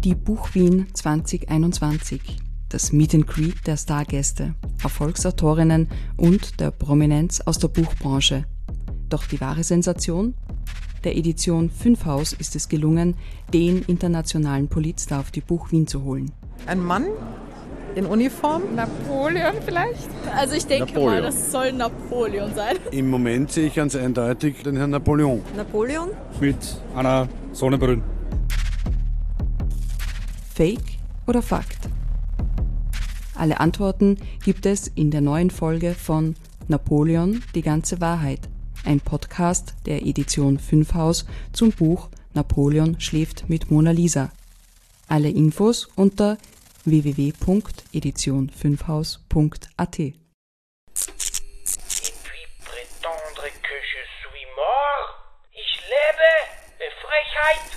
Die Buchwien 2021. Das Meet and Greet der Stargäste, Erfolgsautorinnen und der Prominenz aus der Buchbranche. Doch die wahre Sensation? Der Edition 5 Haus ist es gelungen, den internationalen Politstar auf die Buchwien zu holen. Ein Mann in Uniform? Napoleon vielleicht? Also ich denke mal, das soll Napoleon sein. Im Moment sehe ich ganz eindeutig den Herrn Napoleon. Napoleon? Mit einer Sonnenbrille. Fake oder Fakt? Alle Antworten gibt es in der neuen Folge von Napoleon, die ganze Wahrheit. Ein Podcast der Edition 5 Haus zum Buch Napoleon schläft mit Mona Lisa. Alle Infos unter www.edition5haus.at. Et puis prétendre que je suis mort? Ich lebe! Frechheit!